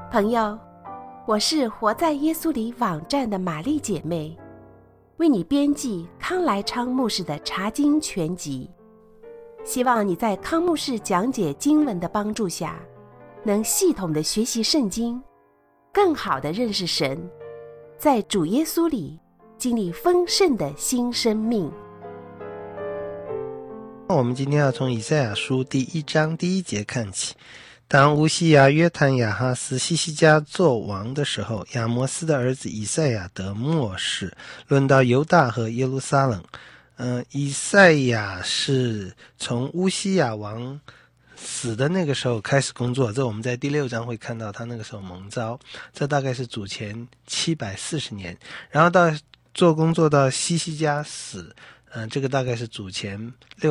朋友，我是活在耶稣里网站的玛丽姐妹，为你编辑康来昌牧师的查经全集，希望你在康牧师讲解经文的帮助下，能系统的学习圣经，更好的认识神，在主耶稣里经历丰盛的新生命。 我们今天要从以赛亚书第1章第1节看起。当乌西雅、约坦、亚哈斯、西西家做王的时候，亚摩斯的儿子以赛亚得末世。论到犹大和耶路撒冷，以赛亚是从乌西雅王死的那个时候开始工作，这我们在第6章会看到他那个时候蒙召，这大概是主前740年，然后到做工作到西西家死，这个大概是主前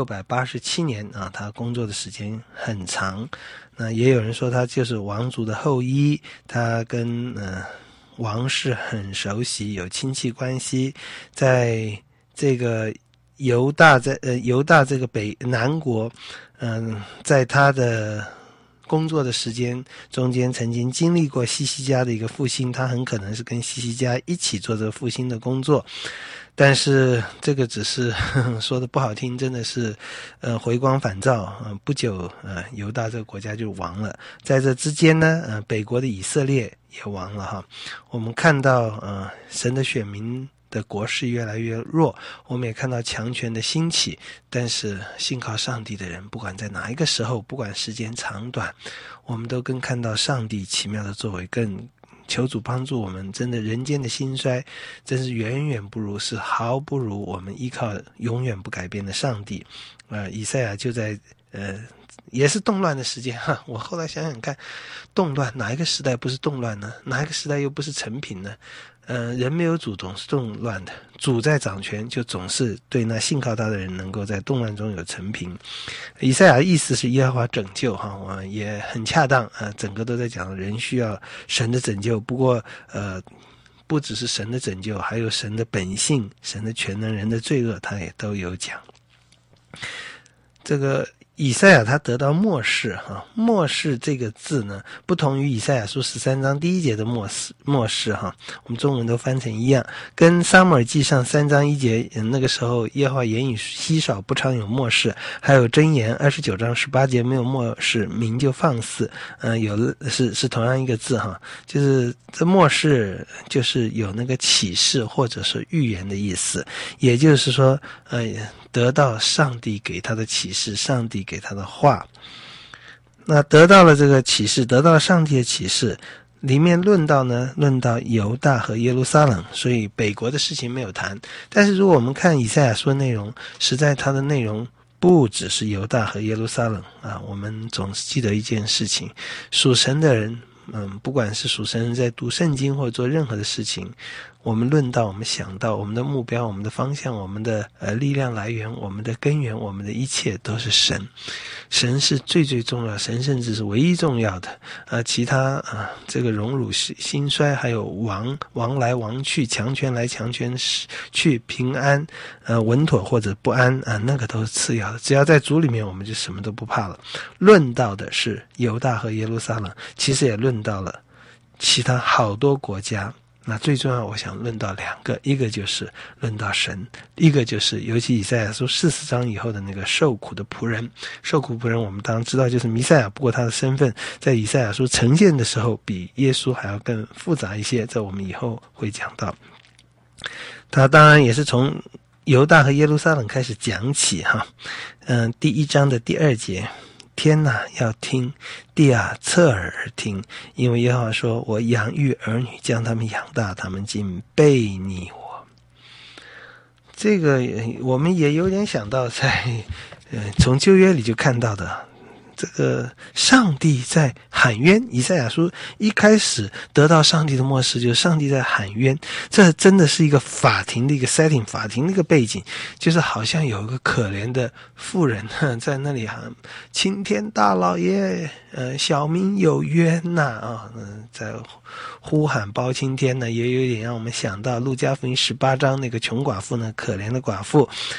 687年啊，他工作的时间很长。那也有人说他就是王族的后裔，他跟王室很熟悉，有亲戚关系。在这个犹大这个南国，在他的工作的时间中间曾经经历过西西家的一个复兴，他很可能是跟西西家一起做这个复兴的工作。但是这个只是说的不好听，真的是回光返照，不久犹大这个国家就亡了。在这之间呢，北国的以色列也亡了哈。我们看到神的选民的国势越来越弱，我们也看到强权的兴起，但是信靠上帝的人，不管在哪一个时候，不管时间长短，我们都更看到上帝奇妙的作为，更求主帮助我们。真的人间的兴衰真是远远不如，是毫不如我们依靠永远不改变的上帝。以赛亚就在也是动乱的时间哈。我后来想想看，动乱哪一个时代不是动乱呢？哪一个时代又不是成平呢？人没有主总是动乱的，主在掌权就总是对那信靠他的人能够在动乱中有成平。以赛亚的意思是耶和华拯救哈，我也很恰当整个都在讲人需要神的拯救。不过不只是神的拯救，还有神的本性、神的全能、人的罪恶，他也都有讲。这个以赛亚他得到末世哈，末世这个字呢，不同于以赛亚书13章第1节的末世哈，我们中文都翻成一样，跟撒母耳记上3章1节那个时候耶和华言语稀少，不常有末世，还有箴言29章18节没有末世，民就放肆，是同样一个字哈，就是这末世就是有那个启示或者是预言的意思，也就是说得到上帝给他的启示，上帝给他的话。那得到了这个启示，得到了上帝的启示，里面论到犹大和耶路撒冷，所以北国的事情没有谈。但是如果我们看以赛亚书的内容，实在它的内容不只是犹大和耶路撒冷啊。我们总是记得一件事情，属神的人不管是属神人在读圣经或者做任何的事情，我们论到，我们想到，我们的目标，我们的方向，我们的力量来源，我们的根源，我们的一切都是神。神是最最重要，神甚至是唯一重要的。其他这个荣辱兴衰，还有王来王去，强权来强权去，平安稳妥或者不安那个都是次要的。只要在主里面，我们就什么都不怕了。论到的是犹大和耶路撒冷，其实也论到了其他好多国家。那最重要我想论到2个，一个就是论到神，一个就是尤其以赛亚书40章以后的那个受苦的仆人。受苦仆人我们当然知道就是弥赛亚，不过他的身份在以赛亚书呈现的时候比耶稣还要更复杂一些，这我们以后会讲到。他当然也是从犹大和耶路撒冷开始讲起哈。第1章的第2节，天哪，要听，地啊，侧耳而听，因为耶和华说，我养育儿女，将他们养大，他们竟背逆我。这个我们也有点想到在从旧约里就看到的，这个上帝在喊冤。以赛亚书一开始得到上帝的默示，就是上帝在喊冤。这真的是一个法庭的一个 setting， 法庭的一个背景，就是好像有一个可怜的妇人在那里喊，青天大老爷小民有冤呐在呼喊包青天呢，也有点让我们想到路加福音18章那个穷寡妇呢，可怜的寡妇。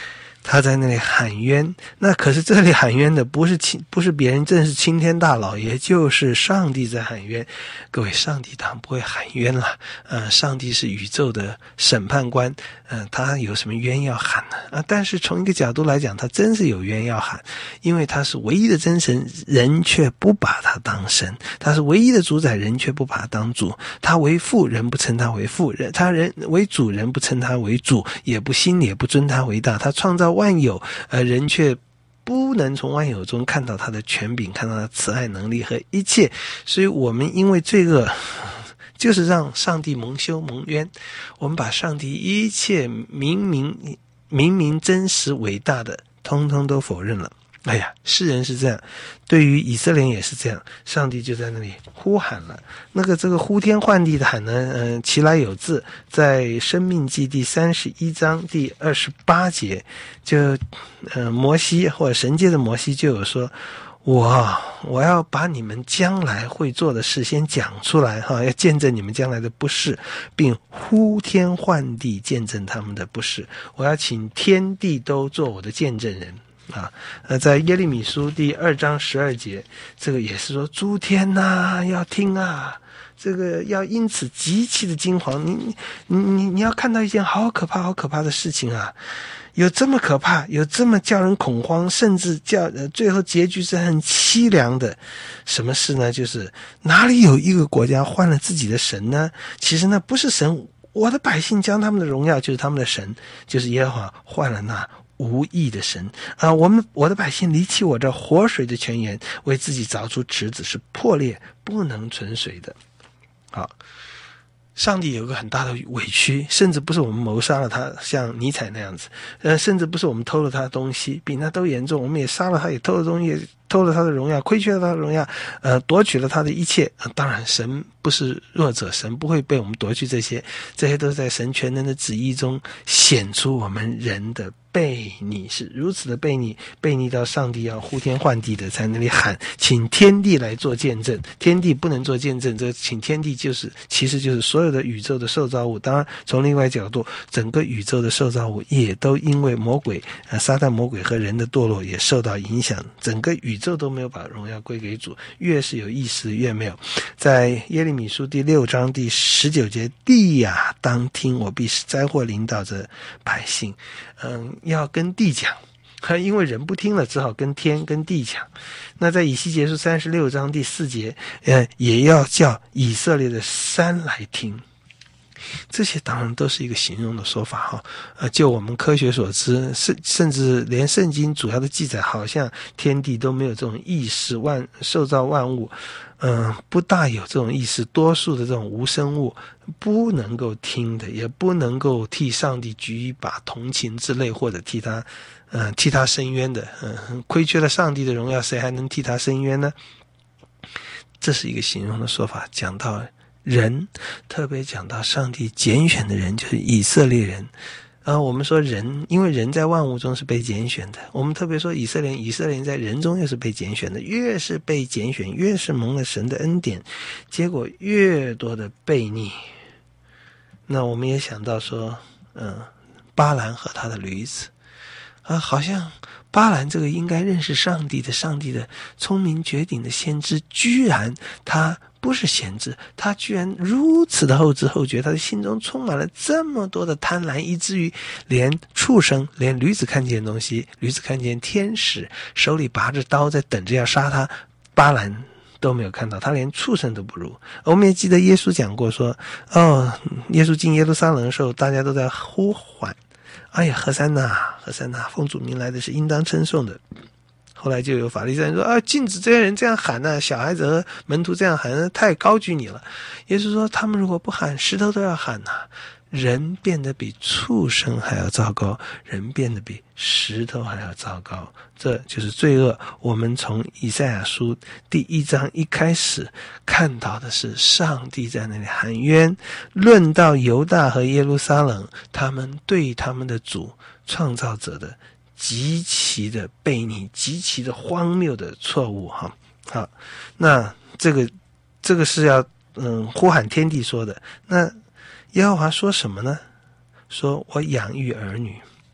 他在那里喊冤。那可是这里喊冤的不是别人，正是青天大老爷，就是上帝在喊冤。各位，上帝当然不会喊冤了，上帝是宇宙的审判官，他有什么冤要喊呢？但是从一个角度来讲，他真是有冤要喊，因为他是唯一的真神，人却不把他当神；他是唯一的主宰，人却不把他当主；他为父，人不称他为父；人为主，人不称他为主，也不兴也不尊他为大。他创造万有，人却不能从万有中看到他的权柄，看到他的慈爱能力和一切。所以我们因为罪恶，就是让上帝蒙羞蒙冤，我们把上帝一切明明真实伟大的通通都否认了。哎呀，世人是这样，对于以色列也是这样，上帝就在那里呼喊了。这个呼天唤地的喊呢，其来有自，在申命记第31章第28节，就摩西或者神界的摩西就有说，我要把你们将来会做的事先讲出来哈，要见证你们将来的不是，并呼天唤地见证他们的不是。我要请天地都做我的见证人。在耶利米书第2章12节，这个也是说，诸天啊，要听啊，这个要因此极其的惊惶。你要看到一件好可怕好可怕的事情啊，有这么可怕，有这么叫人恐慌，甚至最后结局是很凄凉的。什么事呢？就是哪里有一个国家换了自己的神呢？其实那不是神，我的百姓将他们的荣耀，就是他们的神，就是耶和华换了那无义的神啊！我的百姓离弃我这活水的泉源，为自己凿出池子，是破裂不能存水的。好，上帝有一个很大的委屈，甚至不是我们谋杀了他，像尼采那样子，甚至不是我们偷了他的东西，比那都严重。我们也杀了他，也偷了东西，偷了他的荣耀，亏缺了他的荣耀，夺取了他的一切。当然，神不是弱者，神不会被我们夺去这些都是在神全能的旨意中显出我们人的悖逆，是如此的悖逆到上帝要呼天唤地的在那里喊，请天地来做见证。天地不能做见证，这请天地其实就是所有的宇宙的受造物。当然从另外角度，整个宇宙的受造物也都因为魔鬼撒旦魔鬼和人的堕落也受到影响，整个宇宙都没有把荣耀归给主，越是有意识越没有。在耶利米书第6章第19节，地呀当听，我必使灾祸临到这百姓。要跟地讲，因为人不听了，只好跟天跟地讲。那在以西结书36章第4节，也要叫以色列的山来听。这些当然都是一个形容的说法哈，就我们科学所知，甚至连圣经主要的记载，好像天地都没有这种意识，受造万物，不大有这种意识，多数的这种无生物不能够听的，也不能够替上帝举一把同情之泪，或者替他伸冤的，亏缺了上帝的荣耀，谁还能替他伸冤呢？这是一个形容的说法，讲到人，特别讲到上帝拣选的人，就是以色列人。我们说人，因为人在万物中是被拣选的，我们特别说以色列人在人中又是被拣选的，越是被拣选，越是蒙了神的恩典，结果越多的悖逆。那我们也想到说，巴兰和他的驴子，好像巴兰这个应该认识上帝的聪明绝顶的先知，居然他不是先知，他居然如此的后知后觉，他的心中充满了这么多的贪婪，以至于连畜生，连驴子看见东西，驴子看见天使手里拔着刀在等着要杀他，巴兰都没有看到，他连畜生都不如。我们也记得耶稣讲过说，耶稣进耶路撒冷的时候，大家都在呼唤，哎呀，何塞纳，何塞纳，奉主名来的是应当称颂的。后来就有法利赛人说，禁止这些人这样喊啊，小孩子和门徒这样喊，太高举你了。耶稣说，他们如果不喊，石头都要喊啊。人变得比畜生还要糟糕，人变得比石头还要糟糕，这就是罪恶。我们从以赛亚书第1章一开始看到的是上帝在那里喊冤，论到犹大和耶路撒冷，他们对他们的主创造者的极其的悖逆，极其的荒谬的错误哈。好，那这个是要呼喊天地说的。那耶和华说什么呢？说我养育儿女，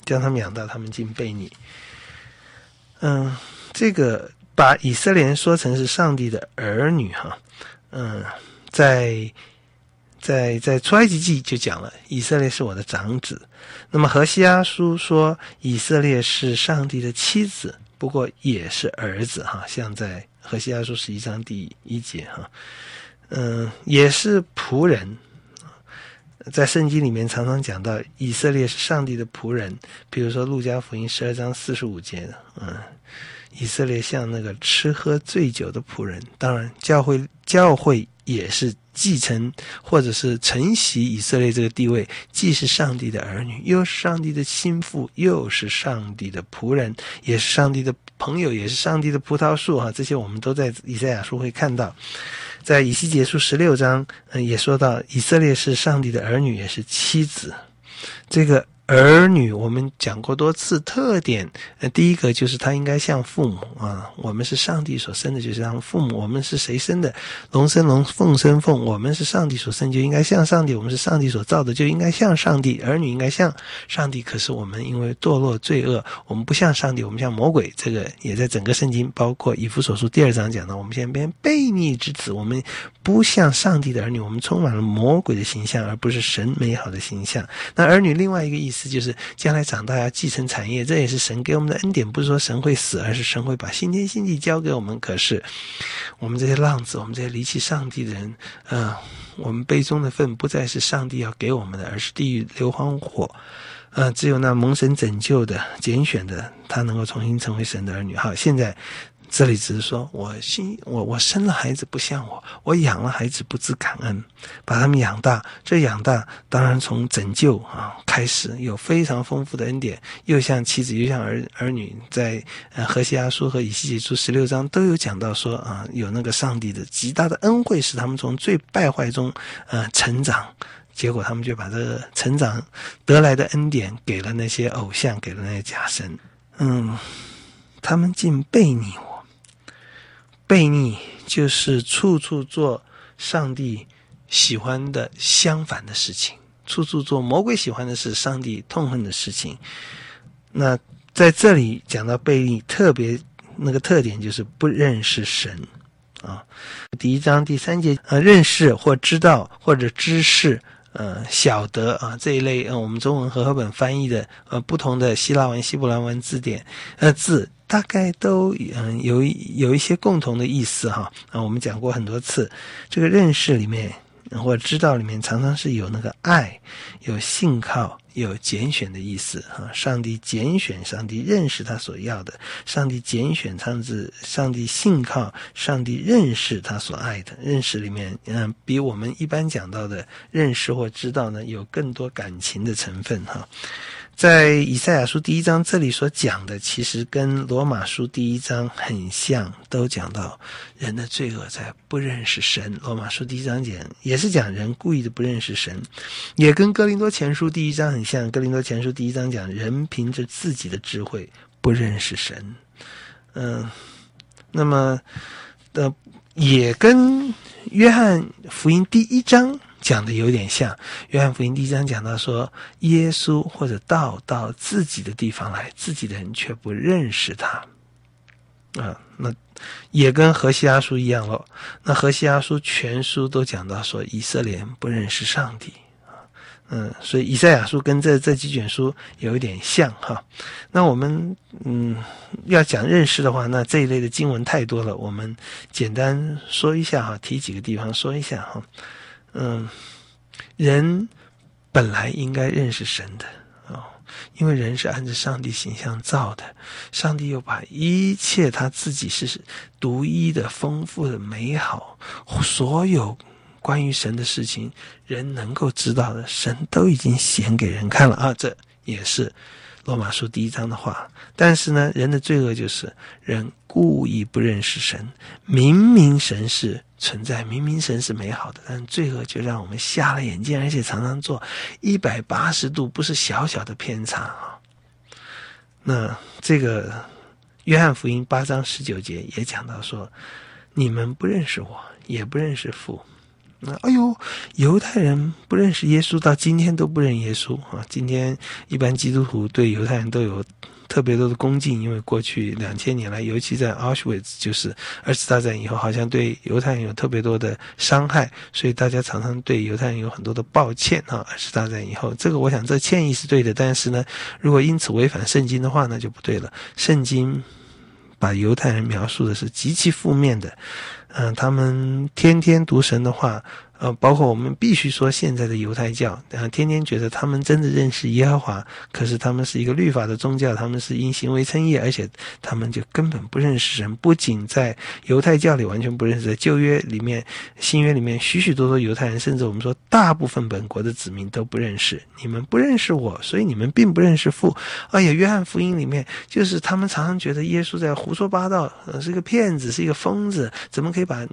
将他们养大，他们竟背逆。这个把以色列人说成是上帝的儿女哈，在出埃及记就讲了，以色列是我的长子。那么何西阿书说以色列是上帝的妻子，不过也是儿子哈，像在何西阿书11章第1节哈，也是仆人。在圣经里面常常讲到以色列是上帝的仆人，比如说路加福音12章45节，以色列像那个吃喝醉酒的仆人。当然教会也是继承或者是承袭以色列这个地位，既是上帝的儿女，又是上帝的心腹，又是上帝的仆人，也是上帝的朋友，也是上帝的葡萄树哈，这些我们都在以赛亚书会看到。在以西结书16章也说到以色列是上帝的儿女，也是妻子。这个儿女我们讲过多次，特点第一个就是他应该像父母啊，我们是上帝所生的，就是像父母。我们是谁生的？龙生龙，凤生凤，我们是上帝所生，就应该像上帝。我们是上帝所造的，就应该像上帝。儿女应该像上帝，可是我们因为堕落罪恶，我们不像上帝，我们像魔鬼。这个也在整个圣经，包括以弗所书2章讲到，我们现在变悖逆之子，我们不像上帝的儿女，我们充满了魔鬼的形象，而不是神美好的形象。那儿女另外一个意思就是将来长大要继承产业，这也是神给我们的恩典，不是说神会死，而是神会把新天新地交给我们。可是我们这些浪子，我们这些离弃上帝的人，我们杯中的份不再是上帝要给我们的，而是地狱硫磺火。只有那蒙神拯救的拣选的，他能够重新成为神的儿女。好，现在这里只是说我生了孩子不像我养了孩子不知感恩，把他们养大。这养大当然从拯救开始，有非常丰富的恩典，又像妻子又像儿女。在何西阿书和以西结书16章都有讲到说有那个上帝的极大的恩惠，使他们从最败坏中成长。结果他们就把这个成长得来的恩典给了那些偶像，给了那些假神。他们竟悖逆我。悖逆就是处处做上帝喜欢的相反的事情，处处做魔鬼喜欢的事，上帝痛恨的事情。那在这里讲到悖逆，特别那个特点就是不认识神第1章第3节认识或知道或者知识晓得这一类我们中文和合本翻译的不同的希腊文希伯来文字典字大概都有一些共同的意思我们讲过很多次，这个认识里面或知道里面常常是有那个爱，有信靠，有拣选的意思上帝拣选，上帝认识他所要的，上帝拣选，上帝信靠，上帝认识他所爱的。认识里面比我们一般讲到的认识或知道呢有更多感情的成分在以赛亚书第1章这里所讲的其实跟罗马书第1章很像，都讲到人的罪恶在不认识神。罗马书第1章也是讲人故意的不认识神，也跟哥林多前书第1章很像。哥林多前书第1章讲人凭着自己的智慧不认识神。那么也跟约翰福音第1章讲的有点像。约翰福音第1章讲到说，耶稣或者到自己的地方来，自己的人却不认识他那也跟何西阿书一样咯。那何西阿书全书都讲到说以色列人不认识上帝所以以赛亚书跟这几卷书有一点像那我们要讲认识的话，那这一类的经文太多了，我们简单说一下提几个地方说一下人本来应该认识神的因为人是按照上帝形象造的，上帝又把一切他自己是独一的、丰富的、美好，所有关于神的事情人能够知道的，神都已经显给人看了这也是罗马书第1章的话。但是呢，人的罪恶就是人故意不认识神，明明神是存在，明明神是美好的，但罪恶就让我们瞎了眼睛，而且常常做180度不是小小的偏差那这个约翰福音8章19节也讲到说，你们不认识我，也不认识父哎呦，犹太人不认识耶稣，到今天都不认耶稣啊！今天一般基督徒对犹太人都有特别多的恭敬，因为过去2000年来，尤其在 Auschwitz 就是二次大战以后，好像对犹太人有特别多的伤害，所以大家常常对犹太人有很多的抱歉啊。二次大战以后，这个我想这歉意是对的，但是呢，如果因此违反圣经的话，那就不对了。圣经把犹太人描述的是极其负面的，他们天天读神的话，包括我们必须说现在的犹太教，天天觉得他们真的认识耶和华，可是他们是一个律法的宗教，他们是因行为称义，而且他们就根本不认识神，不仅在犹太教里完全不认识，在旧约里面、新约里面许许多多犹太人，甚至我们说大部分本国的子民都不认识。你们不认识我，所以你们并不认识父。约翰福音里面就是他们常常觉得耶稣在胡说八道，是个骗子，是一个疯子，怎么可以把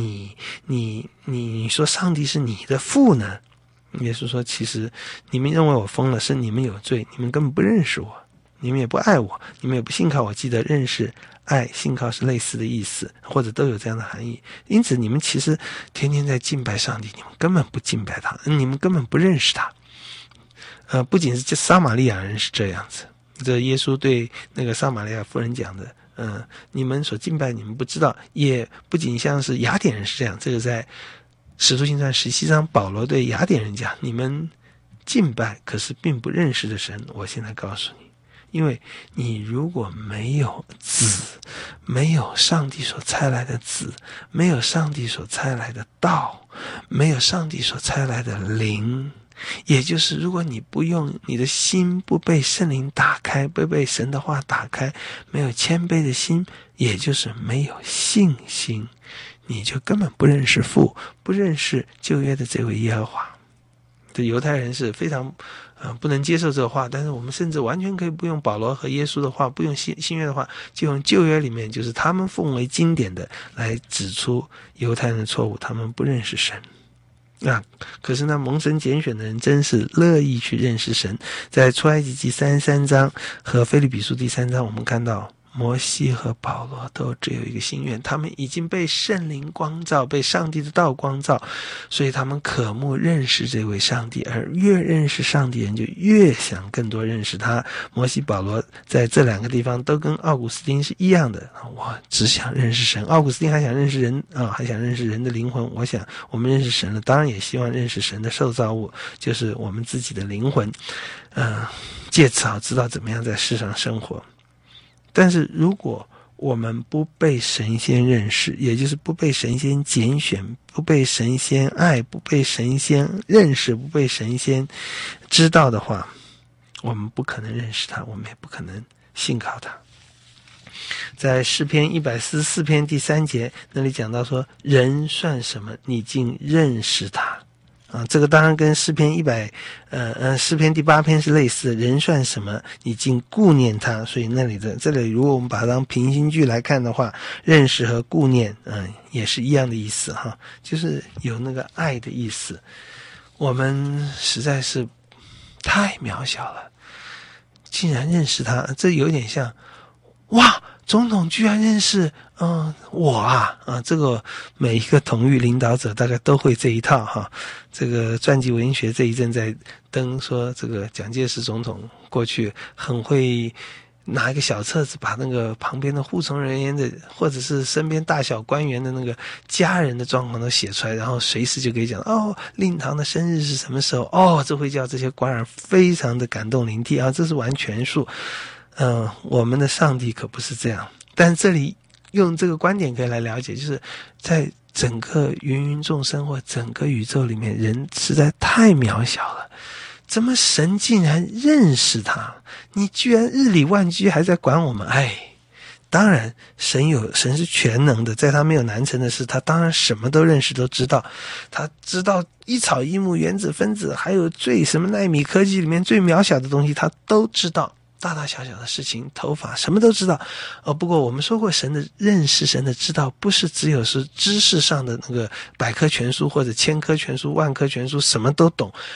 你说上帝是你的父呢？耶稣说，其实你们认为我疯了，是你们有罪，你们根本不认识我，你们也不爱我，你们也不信靠我。记得认识、爱、信靠是类似的意思，或者都有这样的含义。因此你们其实天天在敬拜上帝，你们根本不敬拜他，你们根本不认识他。不仅是撒玛利亚人是这样子，这耶稣对那个撒玛利亚妇人讲的，你们所敬拜你们不知道，也不仅像是雅典人是这样，这个在使徒行传17章保罗对雅典人讲，你们敬拜可是并不认识的神，我现在告诉你，因为你如果没有子，没有上帝所差来的子，没有上帝所差来的道，没有上帝所差来的灵，也就是如果你不用你的心不被圣灵打开，不被神的话打开，没有谦卑的心，也就是没有信心，你就根本不认识父，不认识旧约的这位耶和华。这犹太人是非常不能接受这个话，但是我们甚至完全可以不用保罗和耶稣的话，不用新约的话，就用旧约里面就是他们奉为经典的来指出犹太人的错误，他们不认识神。可是呢，蒙神拣选的人真是乐意去认识神。在出埃及记33章和腓立比书第3章，我们看到摩西和保罗都只有一个心愿，他们已经被圣灵光照，被上帝的道光照，所以他们渴慕认识这位上帝，而越认识上帝人就越想更多认识他。摩西保罗在这两个地方都跟奥古斯丁是一样的，我只想认识神。奥古斯丁还想认识人还想认识人的灵魂。我想我们认识神了，当然也希望认识神的受造物，就是我们自己的灵魂，借此知道怎么样在世上生活。但是如果我们不被神仙认识，也就是不被神仙拣选，不被神仙爱，不被神仙认识，不被神仙知道的话，我们不可能认识他，我们也不可能信靠他。在诗篇144篇第3节那里讲到说，人算什么，你竟认识他。这个当然跟诗篇诗篇第8篇是类似的，人算什么，你竟顾念他。所以这里如果我们把它当平行句来看的话，认识和顾念也是一样的意思哈，就是有那个爱的意思。我们实在是太渺小了，竟然认识他，这有点像哇，总统居然认识我这个每一个统御领导者大概都会这一套哈。这个传记文学这一阵在登说，这个蒋介石总统过去很会拿一个小册子，把那个旁边的护从人员的或者是身边大小官员的那个家人的状况都写出来，然后随时就可以讲令堂的生日是什么时候，这会叫这些官员非常的感动灵涕这是完全数。我们的上帝可不是这样。但这里用这个观点可以来了解，就是在整个芸芸众生或整个宇宙里面，人实在太渺小了，怎么神竟然认识他？你居然日理万机还在管我们。当然神是全能的，在他没有难成的事，他当然什么都认识都知道。他知道一草一木、原子分子，还有最什么奈米科技里面最渺小的东西他都知道，大大小小的事情，头发什么都知道。不过我们说过，神的认识，神的知道，不是只有是知识上的那个百科全书或者千科全书、万科全书什么都懂。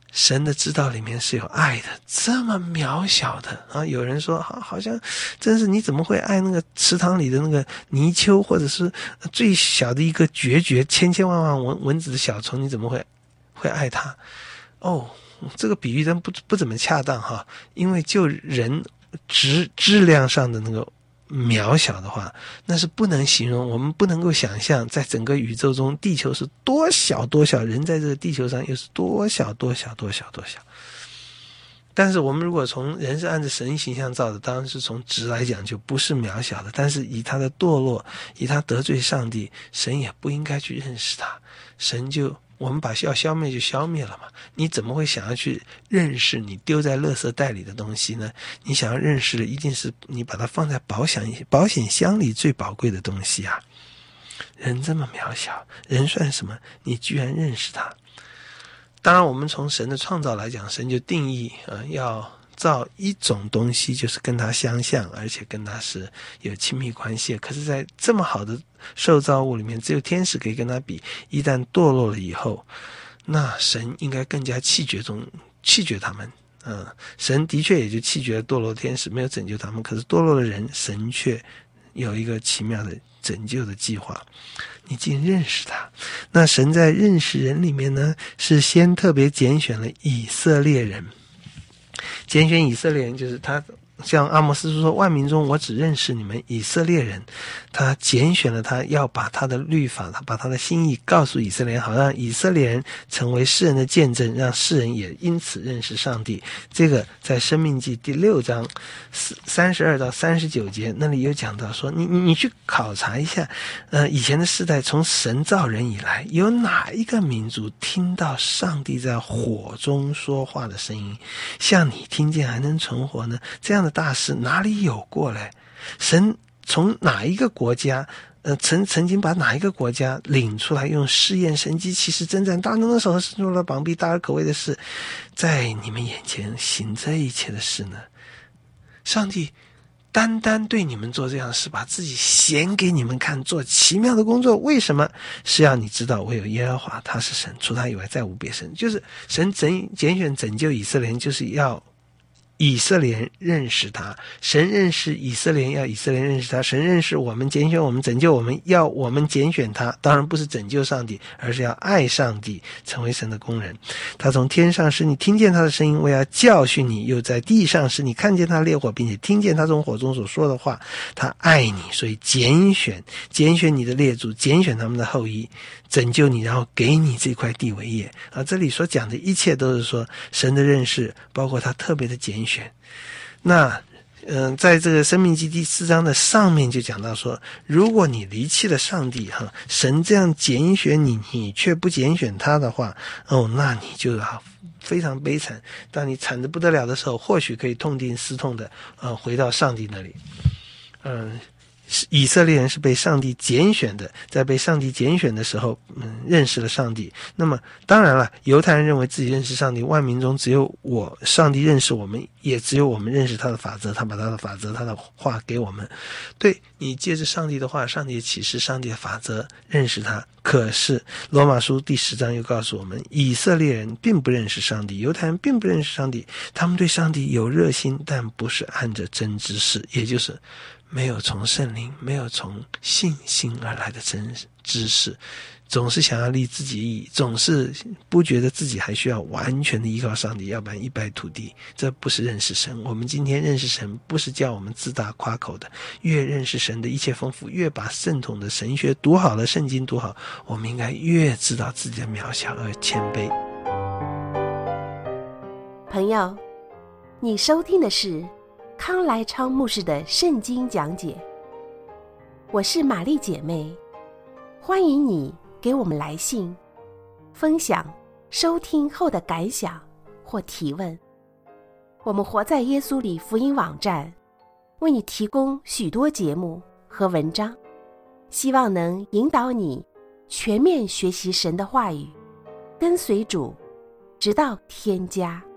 神的知道里面是有爱的，这么渺小的啊！有人说好像真是你怎么会爱那个池塘里的那个泥鳅，或者是最小的一个决千千万万蚊子的小虫，你怎么会爱它？哦，这个比喻真不怎么恰当哈，因为就人质量上的那个渺小的话，那是不能形容，我们不能够想象在整个宇宙中地球是多小多小，人在这个地球上又是多小多小多小多小。但是我们如果从人是按照神形象造的，当然是从值来讲就不是渺小的，但是以他的堕落，以他得罪上帝，神也不应该去认识他，神就我们把要消灭就消灭了嘛，你怎么会想要去认识你丢在垃圾袋里的东西呢？你想要认识的一定是你把它放在保险箱里最宝贵的东西啊！人这么渺小，人算什么？你居然认识他。当然我们从神的创造来讲，神就定义要造一种东西，就是跟他相像，而且跟他是有亲密关系。可是在这么好的受造物里面，只有天使可以跟他比，一旦堕落了以后，那神应该更加弃绝他们。神的确也就弃绝了堕落天使，没有拯救他们，可是堕落的人，神却有一个奇妙的拯救的计划。你竟认识他。那神在认识人里面呢，是先特别拣选了以色列人。拣选以色列人就是他，像阿摩斯书说，万民中我只认识你们以色列人。他拣选了他，要把他的律法，他把他的心意告诉以色列人，好让以色列人成为世人的见证，让世人也因此认识上帝。这个在申命记第6章32到39节那里有讲到说，你去考察一下，以前的世代从神造人以来，有哪一个民族听到上帝在火中说话的声音，像你听见还能存活呢？这样的大事哪里有过嘞？神从哪一个国家曾经把哪一个国家领出来，用试验神迹奇事征战大能的手和伸出了膀臂大而可畏的事，在你们眼前行这一切的事呢？上帝单单对你们做这样的事，把自己显给你们看，做奇妙的工作。为什么？是要你知道唯有耶和华他是神，除他以外再无别神。就是神拣选拯救以色列人，就是要以色列人认识他。神认识以色列人，要以色列人认识他。神认识我们，拣选我们，拯救我们，要我们拣选他。当然不是拯救上帝，而是要爱上帝，成为神的工人。他从天上使你听见他的声音，为要教训你；又在地上使你看见他烈火，并且听见他从火中所说的话。他爱你，所以拣选你的列祖，拣选他们的后裔，拯救你，然后给你这块地为业。这里所讲的一切都是说神的认识，包括他特别的拣选。那在这个申命记第4章的上面就讲到说，如果你离弃了上帝神这样拣选你，你却不拣选他的话，那你就要非常悲惨。当你惨得不得了的时候，或许可以痛定思痛的回到上帝那里。以色列人是被上帝拣选的，在被上帝拣选的时候认识了上帝。那么当然了，犹太人认为自己认识上帝，万民中只有上帝认识我们，也只有我们认识他的法则，他把他的法则，他的话给我们。对，你借着上帝的话，上帝的启示，上帝的法则认识他。可是罗马书第10章又告诉我们，以色列人并不认识上帝，犹太人并不认识上帝，他们对上帝有热心，但不是按着真知识，也就是没有从圣灵，没有从信心而来的真知识，总是想要立自己意，总是不觉得自己还需要完全的依靠上帝，要不然一败涂地。这不是认识神。我们今天认识神，不是叫我们自大夸口的。越认识神的一切丰富，越把正统的神学读好了，圣经读好，我们应该越知道自己的渺小而谦卑。 朋友，你收听的是康来昌牧师的圣经讲解。我是玛丽姐妹，欢迎你给我们来信，分享收听后的感想或提问。我们活在耶稣里福音网站为你提供许多节目和文章，希望能引导你全面学习神的话语，跟随主，直到天家。